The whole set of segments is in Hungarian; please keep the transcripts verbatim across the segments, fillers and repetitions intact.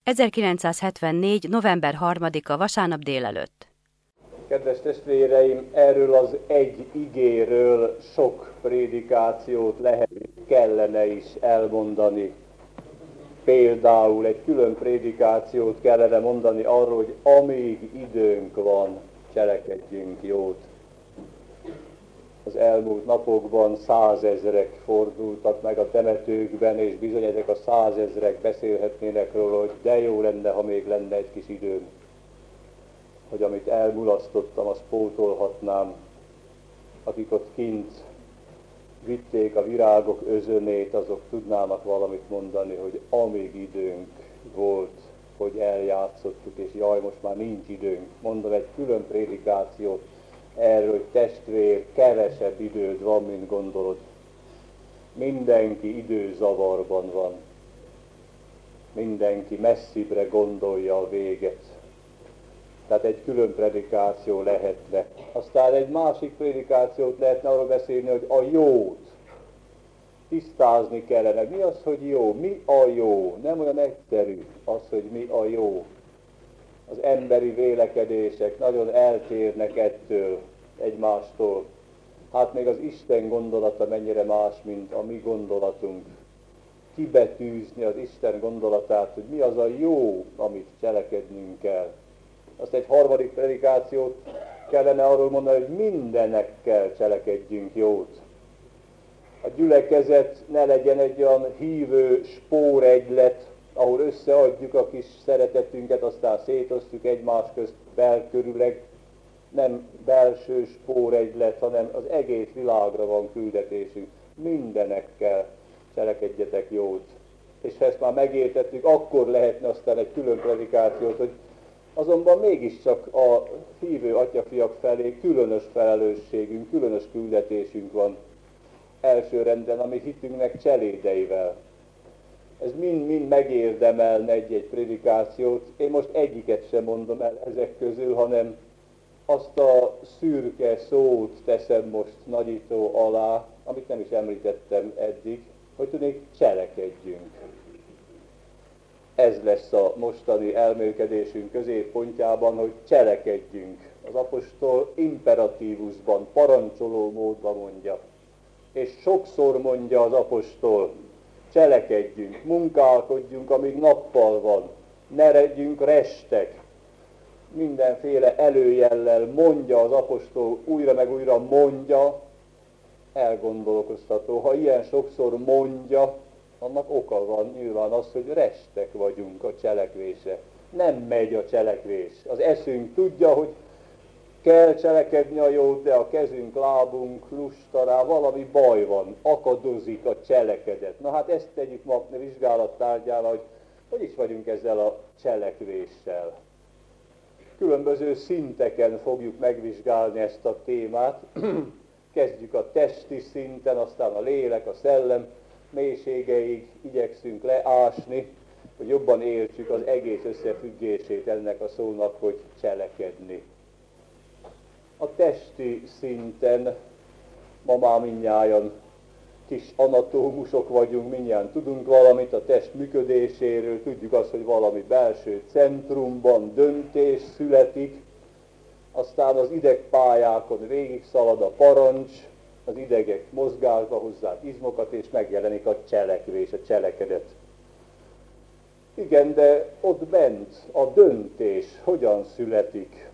ezerkilencszázhetvennégy. november harmadika vasárnap délelőtt. Kedves testvéreim, erről az egy igéről sok prédikációt lehet, kellene is elmondani. Például egy külön prédikációt kellene mondani arról, hogy amíg időnk van, cselekedjünk jót. Az elmúlt napokban százezrek fordultak meg a temetőkben, és bizony ezek a százezrek beszélhetnének róla, hogy de jó lenne, ha még lenne egy kis időm, hogy amit elmulasztottam, azt pótolhatnám. Akik ott kint vitték a virágok özönét, azok tudnának valamit mondani, hogy amíg időnk volt, hogy eljátszottuk, és jaj, most már nincs időnk. Mondom egy külön prédikációt erről, hogy testvér, kevesebb időd van, mint gondolod. Mindenki időzavarban van. Mindenki messzibbre gondolja a véget. Tehát egy külön prédikáció lehetne. Aztán egy másik prédikációt lehetne arról beszélni, hogy a jót tisztázni kellene. Mi az, hogy jó? Mi a jó? Nem olyan egyszerű az, hogy mi a jó. Az emberi vélekedések nagyon eltérnek ettől, egymástól. Hát még az Isten gondolata mennyire más, mint a mi gondolatunk. Kibetűzni az Isten gondolatát, hogy mi az a jó, amit cselekednünk kell. Azt egy harmadik predikációt kellene arról mondani, hogy mindenekkel cselekedjünk jót. A gyülekezet ne legyen egy olyan hívő spóregylet, ahol összeadjuk a kis szeretetünket, aztán szétosztjuk egymás közt belkörüleg. Nem belső spóregylet, hanem az egész világra van küldetésünk. Mindenekkel cselekedjetek jót. És ha ezt már megértettük, akkor lehetne aztán egy külön predikációt, hogy azonban mégiscsak a hívő atyafiak felé különös felelősségünk, különös küldetésünk van elsőrenden, ami hitünknek cselédeivel. Ez mind-mind megérdemelne egy-egy prédikációt. Én most egyiket sem mondom el ezek közül, hanem azt a szürke szót teszem most nagyító alá, amit nem is említettem eddig, hogy tudnék, cselekedjünk. Ez lesz a mostani elmélkedésünk középpontjában, hogy cselekedjünk. Az apostol imperatívusban, parancsoló módban mondja. És sokszor mondja az apostol, cselekedjünk, munkálkodjunk, amíg nappal van, ne legyünk restek. Mindenféle előjellel mondja az apostol, újra meg újra mondja, elgondolkoztató. Ha ilyen sokszor mondja, annak oka van, nyilván az, hogy restek vagyunk a cselekvésre. Nem megy a cselekvés. Az eszünk tudja, hogy kell cselekedni a jót, de a kezünk, lábunk lusta rá, valami baj van, akadozik a cselekedet. Na hát ezt tegyük ma a vizsgálattárgyára, hogy hogy is vagyunk ezzel a cselekvéssel. Különböző szinteken fogjuk megvizsgálni ezt a témát. Kezdjük a testi szinten, aztán a lélek, a szellem mélységeig igyekszünk leásni, hogy jobban értsük az egész összefüggését ennek a szónak, hogy cselekedni. A testi szinten ma már mindnyájan kis anatómusok vagyunk, mindnyájan tudunk valamit a test működéséről, tudjuk azt, hogy valami belső centrumban döntés születik, aztán az idegpályákon végig szalad a parancs, az idegek mozgásba hozzák izmokat, és megjelenik a cselekvés, a cselekedet. Igen, de ott bent a döntés hogyan születik?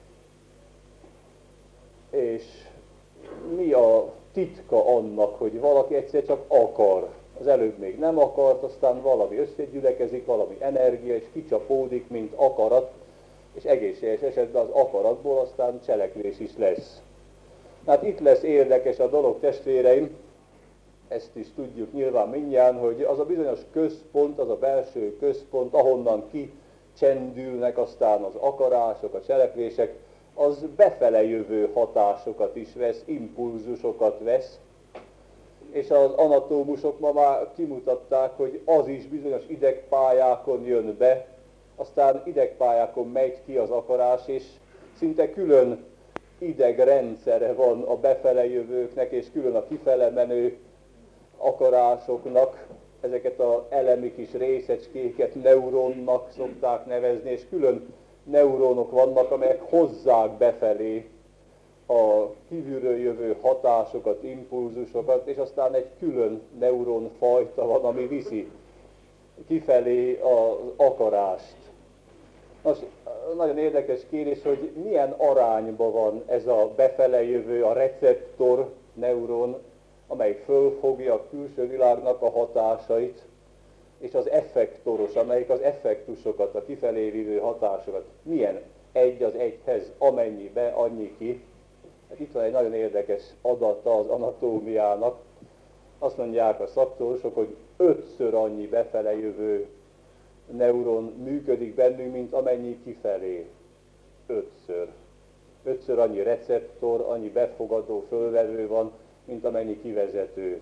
És mi a titka annak, hogy valaki egyszer csak akar? Az előbb még nem akart, aztán valami összegyülekezik, valami energia, és kicsapódik, mint akarat, és egészséges esetben az akaratból aztán cselekvés is lesz. Hát itt lesz érdekes a dolog, testvéreim, ezt is tudjuk nyilván mindjárt, hogy az a bizonyos központ, az a belső központ, ahonnan kicsendülnek aztán az akarások, a cselekvések, az befele jövő hatásokat is vesz, impulzusokat vesz, és az anatómusok ma már kimutatták, hogy az is bizonyos idegpályákon jön be, aztán idegpályákon megy ki az akarás, és szinte külön idegrendszere van a befele jövőknek, és külön a kifele menő akarásoknak, ezeket az elemi kis részecskéket neuronnak szokták nevezni, és külön neuronok vannak, amelyek hozzák befelé a kívülről jövő hatásokat, impulzusokat, és aztán egy külön neuronfajta van, ami viszi kifelé az akarást. Most nagyon érdekes kérdés, hogy milyen arányban van ez a befele jövő, a receptor neuron, amelyik fölfogja a külső világnak a hatásait, és az effektoros, amelyik az effektusokat, a kifelé vívő hatásokat, milyen egy az egyhez, amennyi be, annyi ki. Hát itt van egy nagyon érdekes adata az anatómiának. Azt mondják a szaktudósok, hogy ötször annyi befele jövő neuron működik bennünk, mint amennyi kifelé. Ötször. Ötször annyi receptor, annyi befogadó, fölvevő van, mint amennyi kivezető.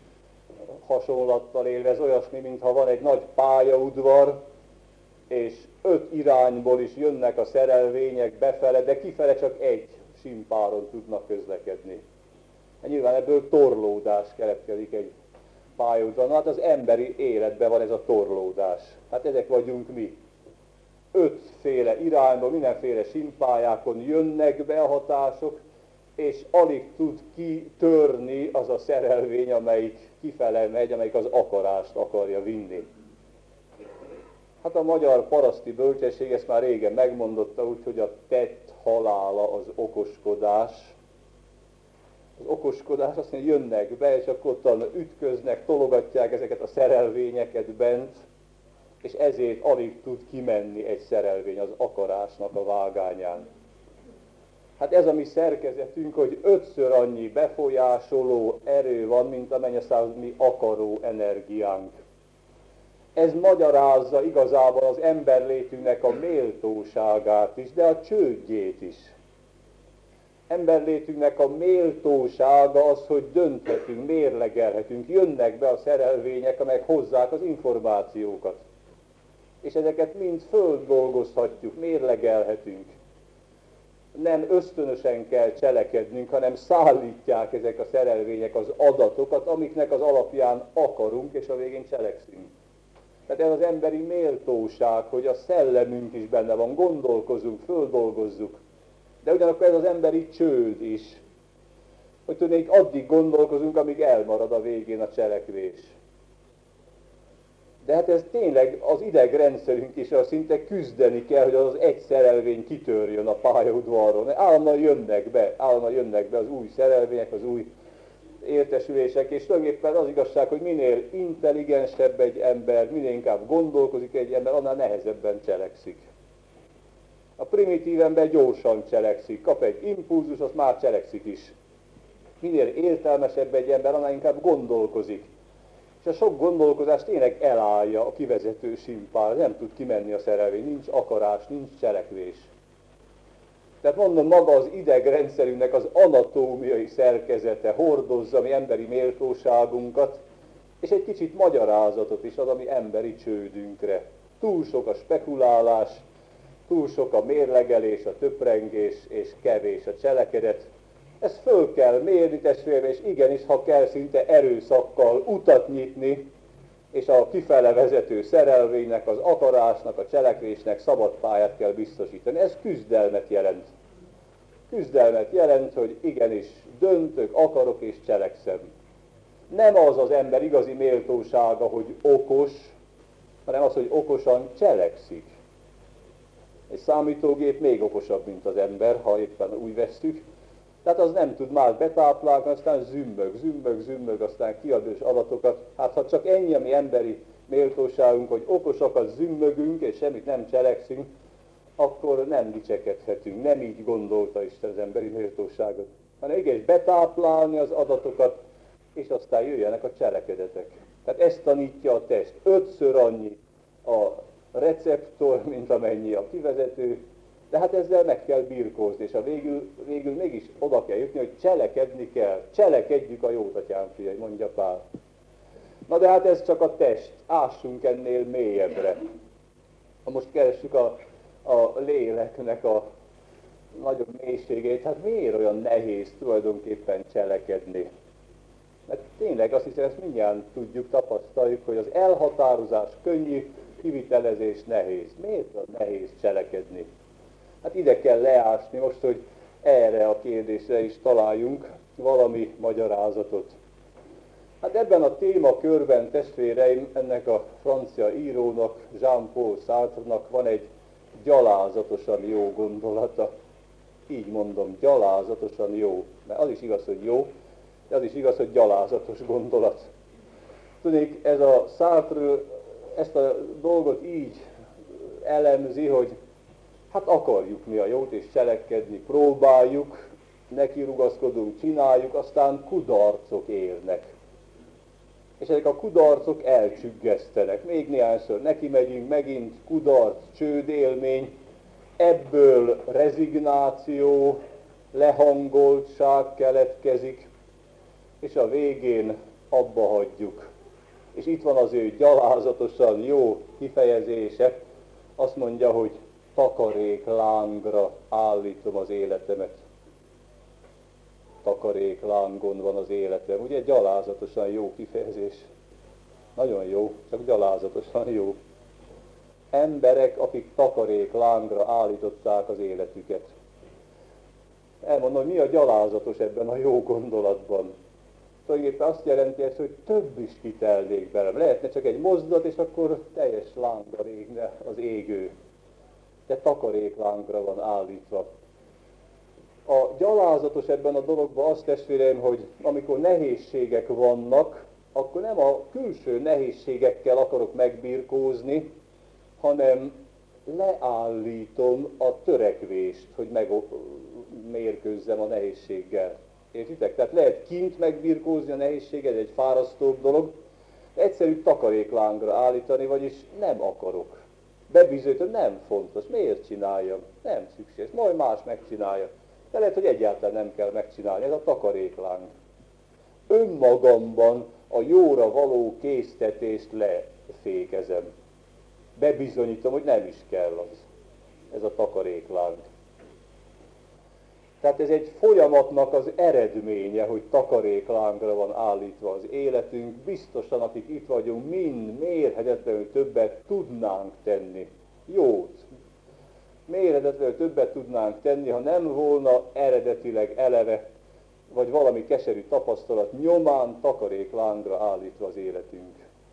Hasonlattal élve ez olyasmi, mintha van egy nagy pályaudvar, és öt irányból is jönnek a szerelvények befele, de kifele csak egy simpáron tudnak közlekedni. Hát nyilván ebből torlódás keletkezik egy pályaudvaron. Hát az emberi életben van ez a torlódás. Hát ezek vagyunk mi. Ötféle irányból, mindenféle simpályákon jönnek be a hatások, és alig tud kitörni az a szerelvény, amelyik kifele megy, amelyik az akarást akarja vinni. Hát a magyar paraszti bölcsesség ezt már régen megmondotta, úgyhogy a tett halála az okoskodás. Az okoskodás azt mondja, jönnek be, és akkor ottan ütköznek, tologatják ezeket a szerelvényeket bent, és ezért alig tud kimenni egy szerelvény az akarásnak a vágányán. Hát ez a mi szerkezetünk, hogy ötször annyi befolyásoló erő van, mint amennyi aztán mi akaró energiánk. Ez magyarázza igazából az emberlétünknek a méltóságát is, de a csődjét is. Emberlétünknek a méltósága az, hogy dönthetünk, mérlegelhetünk, jönnek be a szerelvények, amelyek hozzák az információkat. És ezeket mind földolgozhatjuk, mérlegelhetünk. Nem ösztönösen kell cselekednünk, hanem szállítják ezek a szerelvények az adatokat, amiknek az alapján akarunk, és a végén cselekszünk. Tehát ez az emberi méltóság, hogy a szellemünk is benne van, gondolkozunk, földolgozzuk. De ugyanakkor ez az emberi csőd is, hogy tudnék, addig gondolkozunk, amíg elmarad a végén a cselekvés. De hát ez tényleg az idegrendszerünk is, az szinte küzdeni kell, hogy az egy szerelvény kitörjön a pályaudvaron. Állandóan jönnek be, állandóan jönnek be az új szerelvények, az új értesülések, és tulajdonképpen az igazság, hogy minél intelligensebb egy ember, minél inkább gondolkozik egy ember, annál nehezebben cselekszik. A primitív ember gyorsan cselekszik, kap egy impulzus, azt már cselekszik is. Minél értelmesebb egy ember, annál inkább gondolkozik. És a sok gondolkozás tényleg elállja a kivezető simpán, nem tud kimenni a szerelvény, nincs akarás, nincs cselekvés. Tehát mondom, maga az idegrendszerünknek az anatómiai szerkezete hordozza mi emberi méltóságunkat, és egy kicsit magyarázatot is ad a mi emberi csődünkre. Túl sok a spekulálás, túl sok a mérlegelés, a töprengés, és kevés a cselekedet. Ezt föl kell mérni, testvérem, és igenis, ha kell, szinte erőszakkal utat nyitni, és a kifele vezető szerelvénynek, az akarásnak, a cselekvésnek szabad pályát kell biztosítani. Ez küzdelmet jelent. Küzdelmet jelent, hogy igenis döntök, akarok és cselekszem. Nem az az ember igazi méltósága, hogy okos, hanem az, hogy okosan cselekszik. Egy számítógép még okosabb, mint az ember, ha éppen úgy vesszük. Tehát az nem tud már betáplálni, aztán zümmög, zümmög, zümmög, aztán kiadős adatokat. Hát ha csak ennyi a mi emberi méltóságunk, hogy okosakat zümmögünk, és semmit nem cselekszünk, akkor nem dicsekedhetünk, nem így gondolta Isten az emberi méltóságot. Hanem igenis betáplálni az adatokat, és aztán jöjjenek a cselekedetek. Tehát ezt tanítja a test. Ötször annyi a receptor, mint amennyi a kivezető, de hát ezzel meg kell birkózni, és a végül, végül mégis oda kell jutni, hogy cselekedni kell. Cselekedjük a jót, atyám fiai, mondja Pál. Na de hát ez csak a test. Ássunk ennél mélyebbre. Ha most keressük a, a léleknek a nagyobb mélységét, hát miért olyan nehéz tulajdonképpen cselekedni? Mert tényleg azt hiszem, ezt mindjárt tudjuk, tapasztaljuk, hogy az elhatározás könnyű, kivitelezés nehéz. Miért van nehéz cselekedni? Hát ide kell leásni most, hogy erre a kérdésre is találjunk valami magyarázatot. Hát ebben a témakörben, testvéreim, ennek a francia írónak, Jean-Paul Sartre-nak van egy gyalázatosan jó gondolata. Így mondom, gyalázatosan jó. Mert az is igaz, hogy jó, de az is igaz, hogy gyalázatos gondolat. Tudnék, ez a Sartre ezt a dolgot így elemzi, hogy hát akarjuk mi a jót, és cselekedni próbáljuk, neki rugaszkodunk, csináljuk, aztán kudarcok érnek. És ezek a kudarcok elcsüggesztenek. Még néhányszor neki megyünk, megint kudarc, csődélmény, ebből rezignáció, lehangoltság keletkezik, és a végén abba hagyjuk. És itt van az ő gyalázatosan jó kifejezése, azt mondja, hogy takaréklángra állítom az életemet. Takaréklángon van az életem. Ugye gyalázatosan jó kifejezés. Nagyon jó, csak gyalázatosan jó. Emberek, akik takaréklángra állították az életüket. Elmondom, hogy mi a gyalázatos ebben a jó gondolatban. Tulajdonképpen azt jelenti ez, hogy több is kitelnék belem. Lehetne csak egy mozdulat, és akkor teljes lángra régne az égő. De takaréklángra van állítva. A gyalázatos ebben a dologban azt, testvéreim, hogy amikor nehézségek vannak, akkor nem a külső nehézségekkel akarok megbirkózni, hanem leállítom a törekvést, hogy megmérkőzzem a nehézséggel. Értitek? Tehát lehet kint megbirkózni a nehézséggel, ez egy fárasztóbb dolog, egyszerű takaréklángra állítani, vagyis nem akarok. Bebizonyítom, nem fontos. Miért csináljam? Nem szükséges. Majd más megcsinálja. De lehet, hogy egyáltalán nem kell megcsinálni. Ez a takarékláng. Önmagamban a jóra való késztetést lefékezem. Bebizonyítom, hogy nem is kell az. Ez a takarékláng. Tehát ez egy folyamatnak az eredménye, hogy takaréklángra van állítva az életünk. Biztosan, akik itt vagyunk, mind mérhetetlenül többet tudnánk tenni. Jót. Mérhetetlenül többet tudnánk tenni, ha nem volna eredetileg eleve, vagy valami keserű tapasztalat nyomán takaréklángra állítva az életünk.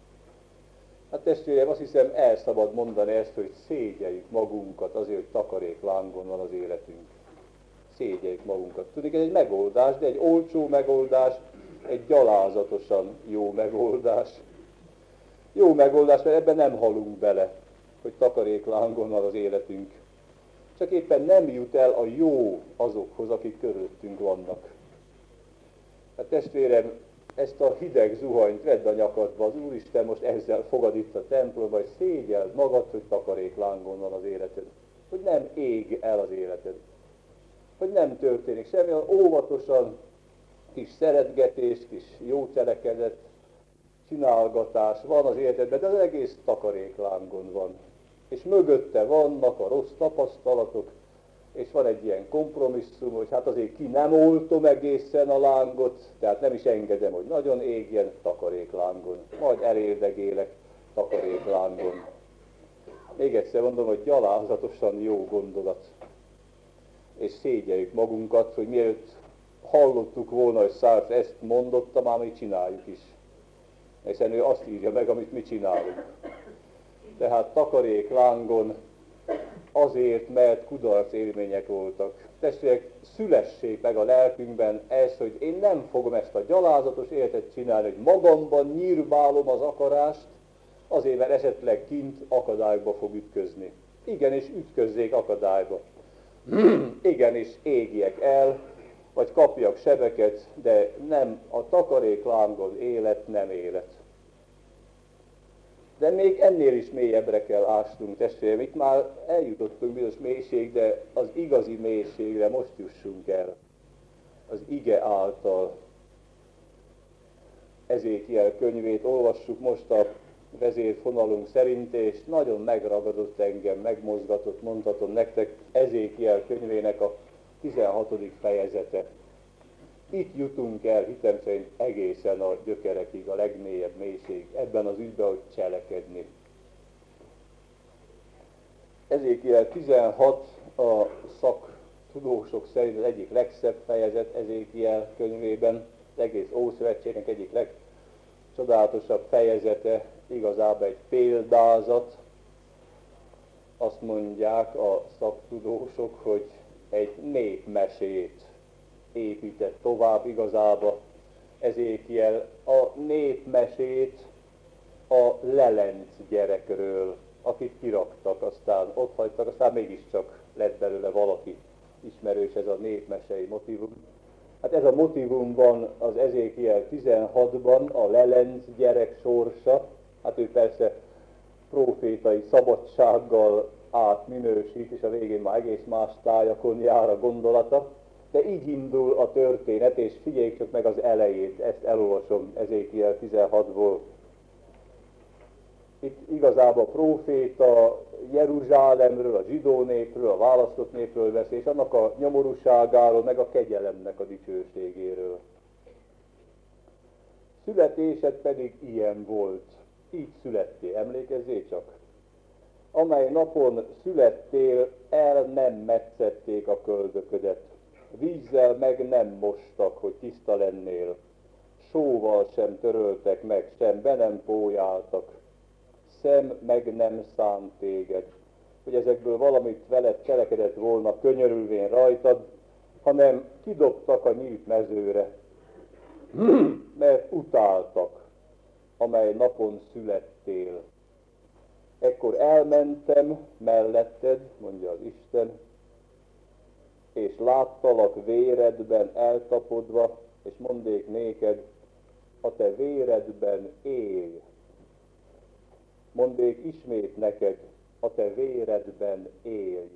Hát testvérem, azt hiszem, el szabad mondani ezt, hogy szégyeljük magunkat azért, hogy takaréklángon van az életünk. Szégyeljük magunkat. Tudjuk, ez egy megoldás, de egy olcsó megoldás, egy gyalázatosan jó megoldás. Jó megoldás, mert ebben nem halunk bele, hogy takaréklángon van az életünk. Csak éppen nem jut el a jó azokhoz, akik körülöttünk vannak. Hát testvérem, ezt a hideg zuhanyt vedd a nyakadba, az Úristen most ezzel fogad itt a templomba, és szégyeld magad, hogy takaréklángon van az életed. Hogy nem ég el az életed. Hogy nem történik semmi, óvatosan kis szeretgetés, kis jó cselekedet, csinálgatás van az életedben, de az egész takaréklángon van. És mögötte vannak a rossz tapasztalatok, és van egy ilyen kompromisszum, hogy hát azért ki nem oltom egészen a lángot, tehát nem is engedem, hogy nagyon égjen takaréklángon. Majd elérdegélek takaréklángon. Még egyszer mondom, hogy gyalázatosan jó gondolat. És szégyeljük magunkat, hogy mielőtt hallottuk volna, hogy Sartre ezt mondotta, már mi csináljuk is. Hiszen ő azt írja meg, amit mi csinálunk. Tehát takaréklángon azért, mert kudarc élmények voltak. Testvérek, szülessék meg a lelkünkben ez, hogy én nem fogom ezt a gyalázatos életet csinálni, hogy magamban nyírbálom az akarást, azért, mert esetleg kint akadályba fog ütközni. Igenis, ütközzék akadályba. Igenis, égjek el, vagy kapjak sebeket, de nem a takaréklángon élet, nem élet. De még ennél is mélyebbre kell ásnunk, testvérem. Itt már eljutottunk bizonyos mélység, de az igazi mélységre most jussunk el. Az ige által. Ezékiel könyvét olvassuk most a vezérfonalunk szerint, és nagyon megragadott engem, megmozgatott, mondhatom nektek, Ezékiel könyvének a tizenhatodik fejezete. itt jutunk el, hitem szerint egészen a gyökerekig, a legmélyebb mélység, ebben az ügyben, hogy cselekedni. Ezékiel tizenhat a szaktudósok szerint az egyik legszebb fejezet Ezékiel könyvében, az egész Ószövetségnek egyik legcsodálatosabb fejezete, igazából egy példázat. Azt mondják a szaktudósok, hogy egy népmesét épített tovább igazából Ezékiel, a népmesét a lelenc gyerekről, akit kiraktak, aztán ott hagytak, aztán mégiscsak lett belőle valaki ismerős, ez a népmesei motivum. Hát ez a motivum van az Ezékiel tizenhatban, a lelenc gyerek sorsa, hát ő persze prófétai szabadsággal átminősít, és a végén már egész más tájakon jár a gondolata, de így indul a történet, és figyeljük csak meg az elejét, ezt elolvasom Ezékiel tizenhatból. Itt igazából a próféta Jeruzsálemről, a zsidó népről, a választott népről beszél, és annak a nyomorúságáról, meg a kegyelemnek a dicsőségéről. Születésed pedig ilyen volt, így születtél, emlékezzél csak. Amely napon születtél, el nem metszették a köldöködet, vízzel meg nem mostak, hogy tiszta lennél, sóval sem töröltek meg, sem be nem pólyáltak, szem meg nem szánt téged, hogy ezekből valamit veled cselekedett volna, könyörülvén rajtad, hanem kidobtak a nyílt mezőre, mert utáltak, amely napon születtél. Ekkor elmentem melletted, mondja az Isten, és láttalak véredben eltapodva, és mondék néked, a te véredben élj. Mondék ismét neked, a te véredben élj.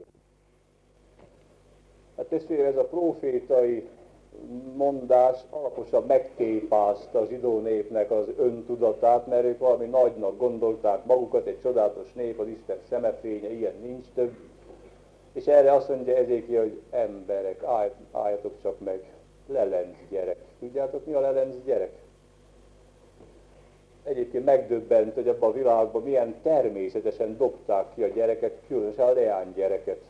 Hát testvére, ez a prófétai mondás alaposan megtépázta a zsidó népnek az öntudatát, mert ők valami nagynak gondolták magukat, egy csodálatos nép, az Isten szemefénye, ilyen nincs több. És erre azt mondja Ezékiel, hogy emberek, állj, álljatok csak meg, lelenc gyerek. Tudjátok, mi a lelenc gyerek? Egyébként megdöbbent, hogy abban a világban milyen természetesen dobták ki a gyereket, különösen a leánygyereket.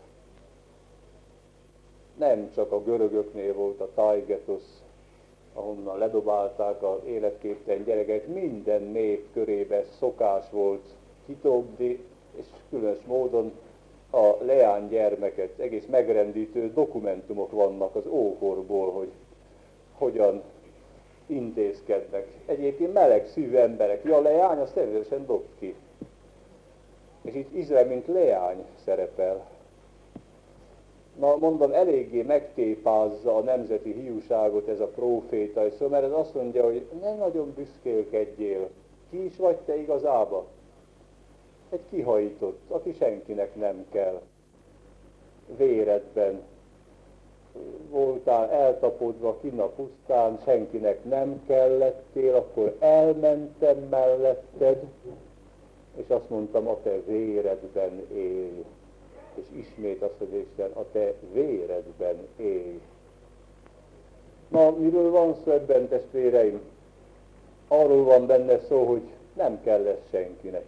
Nem csak a görögöknél volt a tájgetosz, ahonnan ledobálták az életképtelen gyereket, minden nép körében szokás volt kitobni, és különös módon a leánygyermeket, egész megrendítő dokumentumok vannak az ókorból, hogy hogyan intézkednek. Egyébként meleg szívű emberek, ja, a leány, azt természetesen dobt ki. És itt Izrael, mint leány szerepel. Na, mondom, eléggé megtépázza a nemzeti hiúságot ez a prófétai szó, mert ez azt mondja, hogy ne nagyon büszkélkedjél. Ki is vagy te igazába? Egy kihajtott, aki senkinek nem kell. Véredben voltál eltapodva kinn a pusztán, senkinek nem kellettél, akkor elmentem melletted, és azt mondtam, a te véredben élj. És ismét azt mondja Isten, a te véredben élj. Na, miről van szó ebben, testvéreim? Arról van benne szó, hogy nem kell lesz senkinek.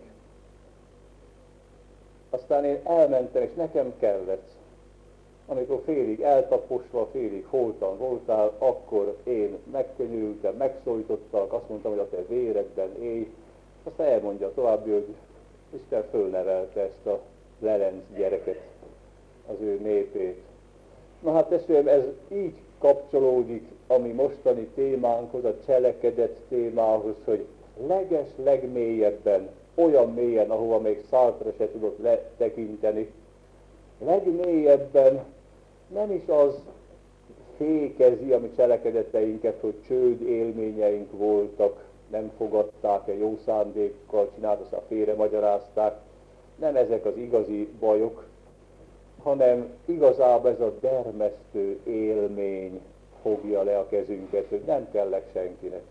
Aztán én elmentem, és nekem kellett. Amikor félig eltaposva, félig holtan voltál, akkor én megkönyörültem, megszólítottak, azt mondtam, hogy a te véredben élj. Aztán elmondja tovább, hogy Isten fölnevelte ezt a lelenc gyereket, az ő népét. Na hát testvérem, ez így kapcsolódik a mi mostani témánkhoz, a cselekedet témához, hogy leges, legmélyebben, olyan mélyen, ahova még Sartre se tudott letekinteni, legmélyebben nem is az fékezi a mi cselekedeteinket, hogy csőd élményeink voltak, nem fogadták el jó szándékkal, csinált, aztán félre magyarázták. Nem ezek az igazi bajok, hanem igazából ez a dermesztő élmény fogja le a kezünket, hogy nem kellek senkinek.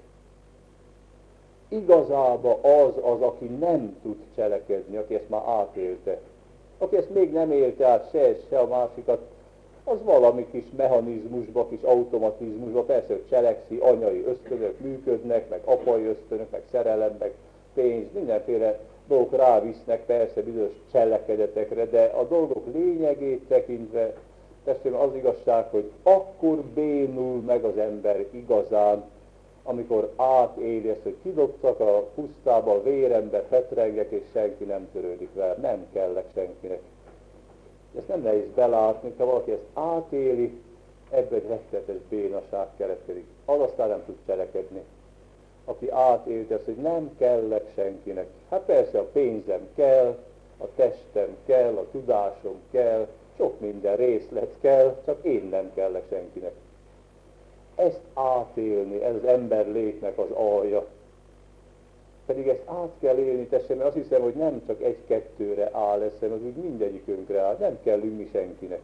Igazából az az, aki nem tud cselekedni, aki ezt már átélte. Aki ezt még nem élte át se, se a másikat, az valami kis mechanizmusba, kis automatizmusba, persze, hogy cselekszi, anyai ösztönök működnek, meg apai ösztönök, meg szerelem, meg pénz, mindenféle dolgok rávisznek persze bizonyos cselekedetekre, de a dolgok lényegét tekintve, testvérem, az igazság, hogy akkor bénul meg az ember igazán, amikor átéli ezt, hogy kidobtak a pusztába, a vérembe, fetrengek, és senki nem törődik vele, nem kellek senkinek. Ezt nem nehéz belátni, ha valaki ezt átéli, ebből egy rettenetes bénaság keletkezik. Az aztán nem tud cselekedni. Aki átélte ezt, hogy nem kellek senkinek. Hát persze a pénzem kell, a testem kell, a tudásom kell, sok minden részlet kell, csak én nem kellek senkinek. Ezt átélni, ez az ember létnek az alja. Pedig ezt át kell élni, testvérem, mert azt hiszem, hogy nem csak egy-kettőre áll eszem, az úgy mindegyikünkre áll, nem kellünk mi senkinek.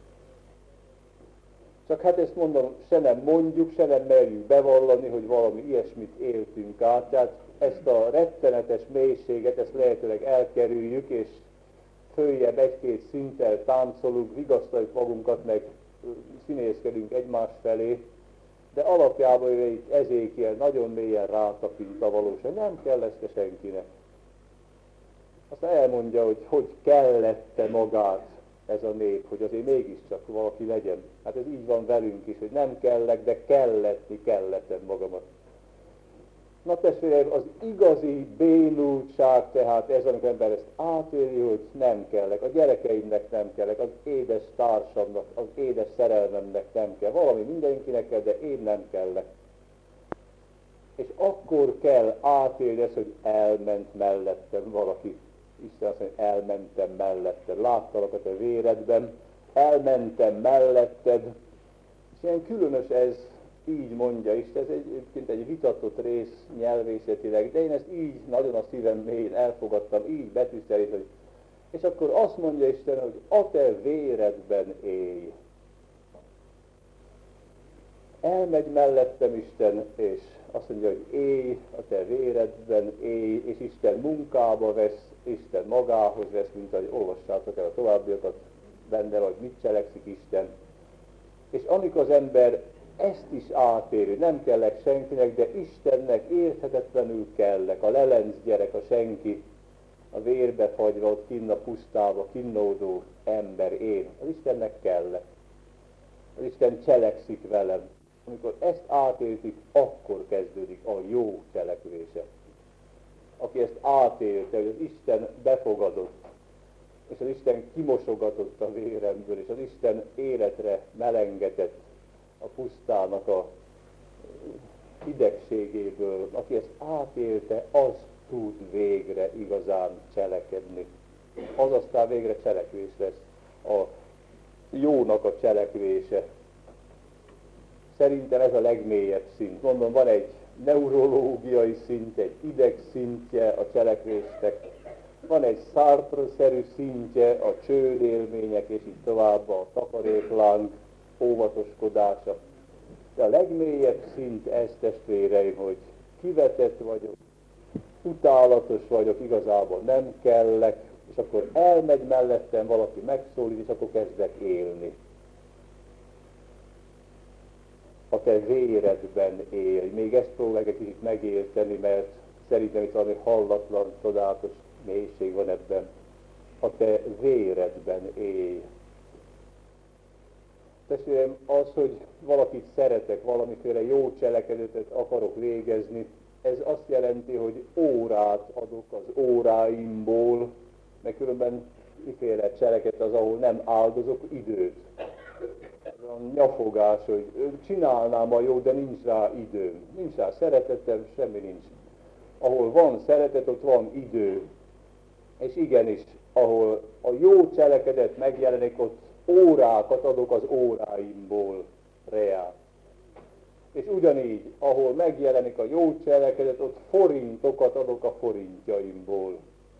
Csak hát ezt mondom, se nem mondjuk, se nem merjük bevallani, hogy valami ilyesmit éltünk át, tehát ezt a rettenetes mélységet, ezt lehetőleg elkerüljük, és följebb egy-két szinttel táncolunk, vigasztaljuk magunkat, meg színészkedünk egymás felé, de alapjában egy Ezékiel nagyon mélyen rátapint a valóság, nem kell ezt senkinek. Aztán elmondja, hogy hogy kellette magát ez a nép, hogy azért mégiscsak valaki legyen. Hát ez így van velünk is, hogy nem kellek, de kelletni kellettem magamat. Na testvérem, az igazi bénultság tehát ez, amikor ember ezt átéli, hogy nem kellek, a gyerekeimnek nem kellek, az édes társamnak, az édes szerelmemnek nem kell, valami mindenkinek kell, de én nem kellek. És akkor kell átélni ezt, hogy elment mellettem valaki. Isten azt mondja, hogy elmentem melletted, láttalak a te véredben, elmentem melletted, és ilyen különös ez, így mondja Isten, ez egyébként egy vitatott rész nyelvészetileg, de én ezt így nagyon a szívem mélyén elfogadtam, így betű szerint, hogy és akkor azt mondja Isten, hogy a te véredben élj. Elmegy mellettem Isten, és azt mondja, hogy élj, a te véredben élj, és Isten munkába vesz, Isten magához vesz, mint ahogy olvassátok el a továbbiakat, benne vagy mit cselekszik Isten. És amikor az ember ezt is átéri, nem kellek senkinek, de Istennek érthetetlenül kellek, a lelenc gyerek, a senki, a vérbe fagyva, ott kinn a pusztába, kinnódó ember, én. Az Istennek kellek. Az Isten cselekszik velem. Amikor ezt átéltük, akkor kezdődik a jó cselekvése. Aki ezt átélte, hogy az Isten befogadott, és az Isten kimosogatott a véremből, és az Isten életre melengetett a pusztának a hidegségéből, aki ezt átélte, az tud végre igazán cselekedni. Az aztán végre cselekvés lesz, a jónak a cselekvése. Szerintem ez a legmélyebb szint. Mondom, van egy neurológiai szint, egy ideg szintje a cselekvésnek, van egy Sartre-szerű szintje, a csődélmények, és így tovább a takarékláng óvatoskodása. De a legmélyebb szint ez, testvéreim, hogy kivetett vagyok, utálatos vagyok, igazából nem kellek, és akkor elmegy mellettem valaki, megszólít, és akkor kezdek élni. A te véredben élj. Még ezt próbálok egy kicsit megérteni, mert szerintem itt valami hallatlan, csodálatos mélység van ebben. A te véredben élj. Testvérem, az, hogy valakit szeretek, valamiféle jó cselekedetet akarok végezni, ez azt jelenti, hogy órát adok az óráimból, mert különben miféle cselekedet az, ahol nem áldozok időt. A nyafogás, hogy csinálnám a jó, de nincs rá időm. Nincs rá szeretetem, semmi nincs. Ahol van szeretet, ott van idő. És igenis, ahol a jó cselekedet megjelenik, ott órákat adok az óráimból reál. És ugyanígy, ahol megjelenik a jó cselekedet, ott forintokat adok a forintjaimból.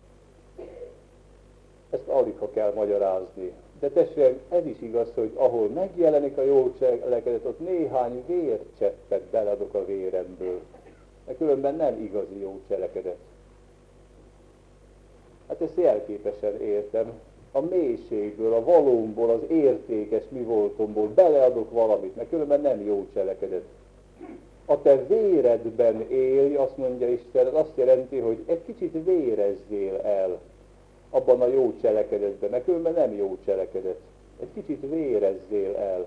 Ezt alig ha kell magyarázni. De testvérem, ez is igaz, hogy ahol megjelenik a jó cselekedet, ott néhány vércseppet beladok a véremből. De különben nem igazi jó cselekedet. Hát ezt jelképesen értem. a mélységből, a valómból, az értékes mi voltomból beleadok valamit, mert különben nem jó cselekedet. A te véredben élj, azt mondja Isten, az azt jelenti, hogy egy kicsit vérezzél el abban a jó cselekedetben, mert különben nem jó cselekedet. Egy kicsit vérezzél el.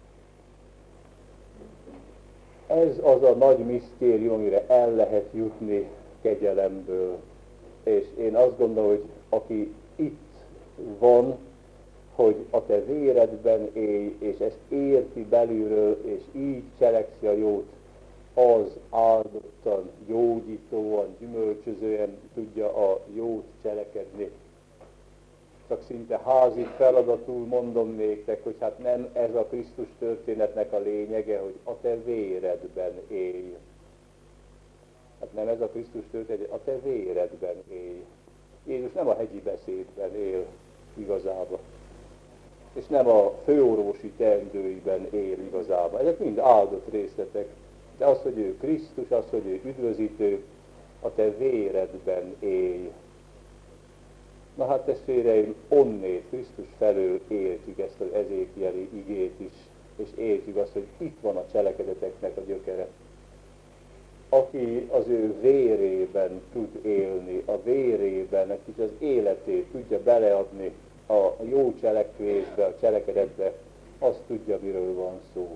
Ez az a nagy misztérium, amire el lehet jutni kegyelemből. És én azt gondolom, hogy aki itt van, hogy a te véredben élj, és ezt érti belülről, és így cselekszi a jót, az áldottan, gyógyítóan, gyümölcsözően tudja a jót cselekedni. Csak szinte házi feladatul mondom néktek, hogy hát nem ez a Krisztus történetnek a lényege, hogy a te véredben élj. Hát nem ez a Krisztus történet, a te véredben élj. Jézus nem a hegyi beszédben él igazából, és nem a főorvosi teendőiben él igazából. Ezek mind áldott részletek, de az, hogy ő Krisztus, az, hogy ő üdvözítő, a te véredben élj. Na hát testvéreim, onnét Krisztus felől értjük ezt az ezékieli igét is, és értjük azt, hogy itt van a cselekedeteknek a gyökere. Aki az ő vérében tud élni, a vérében egy kicsit az életét tudja beleadni a jó cselekvésbe, a cselekedetbe, azt tudja, miről van szó.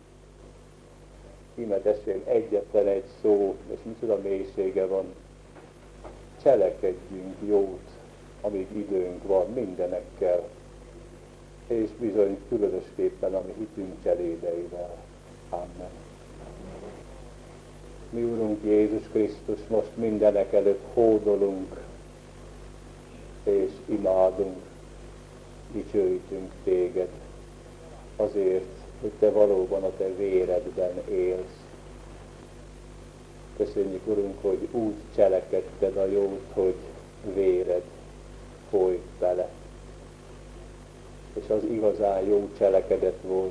Íme testvérem, egyetlen egy szó, és micsoda mélysége van. Cselekedjünk jót, amíg időnk van, mindenekkel, és bizony különösképpen a mi hitünk cselédeivel. Amen. Mi Urunk Jézus Krisztus, most mindenek előtt hódolunk, és imádunk, dicsőítünk téged, azért, hogy te valóban a te véredben élsz. Köszönjük, Urunk, hogy úgy cselekedted a jót, hogy véred folyt bele. És az igazán jó cselekedet volt.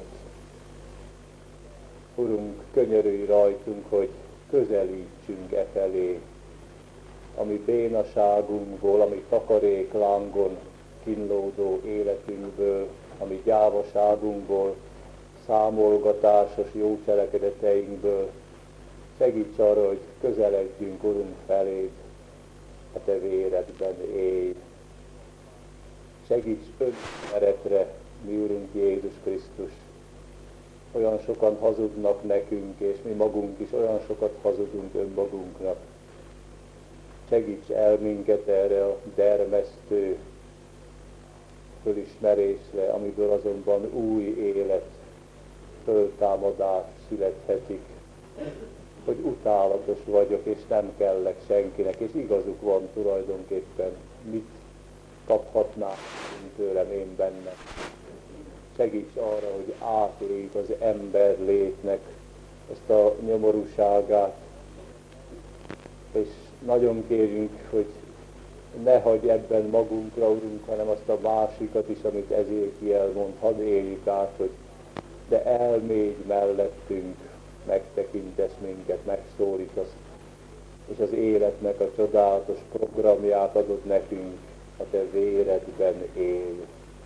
Urunk, könyörülj rajtunk, hogy közelítsünk e felé, ami bénaságunkból, ami takaréklángon kínlódó életünkből, ami gyávaságunkból, számolgatásos jó cselekedeteinkből. Segíts arra, hogy közeledjünk, Urunk, feléd, a te véredben élj. Segíts önismeretre, mi Urunk Jézus Krisztus. Olyan sokan hazudnak nekünk, és mi magunk is olyan sokat hazudunk önmagunknak. Segíts el minket erre a dermesztő fölismerésre, amiből azonban új élet, föltámadás születhetik, hogy utálatos vagyok, és nem kellek senkinek, és igazuk van tulajdonképpen, mit kaphatnák tőlem én bennem. Segíts arra, hogy átéljük az ember létnek ezt a nyomorúságát, és nagyon kérjünk, hogy ne hagyj ebben magunkra, Urunk, hanem azt a másikat is, amit Ezékiel mond, hadd éljük át, hogy de elmégy mellettünk, megtekintesz minket, megszólítasz, és az életnek a csodálatos programját adod nekünk, a te véredben élj.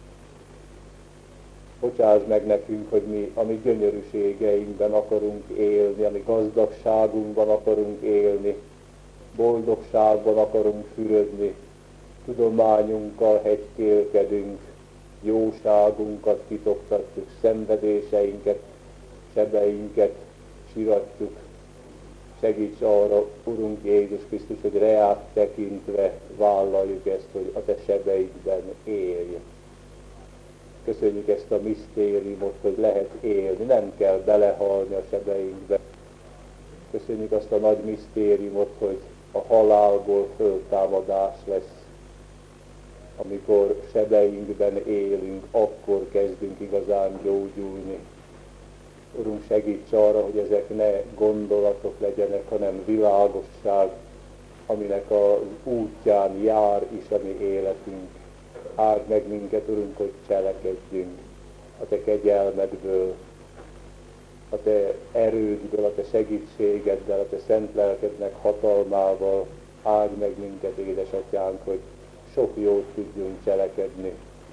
Bocsáss meg nekünk, hogy mi a mi gyönyörűségeinkben akarunk élni, a mi gazdagságunkban akarunk élni, boldogságban akarunk fürödni, tudományunkkal hegykélkedünk, jóságunkat kitoktatjuk, szenvedéseinket, sebeinket siratjuk. Segíts arra, Urunk Jézus Krisztus, hogy reát tekintve vállaljuk ezt, hogy a te sebeidben élj. Köszönjük ezt a misztériumot, hogy lehet élni, nem kell belehalni a sebeinkbe. Köszönjük azt a nagy misztériumot, hogy a halálból föltámadás lesz. Amikor sebeinkben élünk, akkor kezdünk igazán gyógyulni. Urunk, segíts arra, hogy ezek ne gondolatok legyenek, hanem világosság, aminek az útján jár is a mi életünk. Áld meg minket, Urunk, hogy cselekedjünk a te kegyelmedből, a te erődből, a te segítségeddel, a te szent lelkednek hatalmával. Áld meg minket, édesatyánk, hogy sok jót tudjunk cselekedni,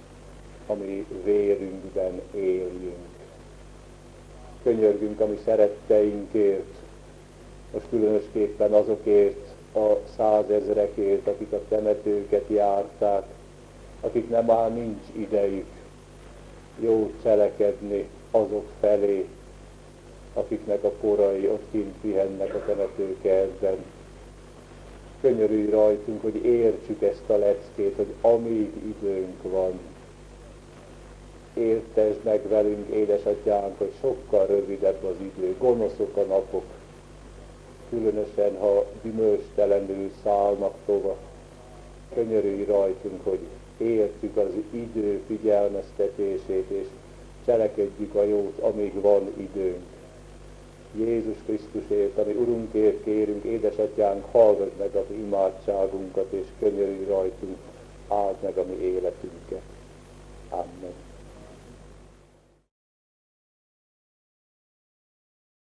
ami vérünkben éljünk. Könyörgünk a mi szeretteinkért, most különösképpen azokért a százezrekért, akik a temetőket járták, akiknek már nincs idejük jót cselekedni azok felé, akiknek a korai ott kint pihennek a temetőkertben. Könyörülj rajtunk, hogy értsük ezt a leckét, hogy amíg időnk van, értesd meg velünk, édesatyánk, hogy sokkal rövidebb az idő, gonoszok a napok, különösen, ha gyümölcstelenül szállnak tova. Könyörülj rajtunk, hogy értjük az idő figyelmeztetését, és cselekedjük a jót, amíg van időnk. Jézus Krisztusért, ami Urunkért kérünk, édesatyánk, hallgass meg a mi imádságunkat, és könyörülj rajtunk, áld meg a mi életünket. Amen.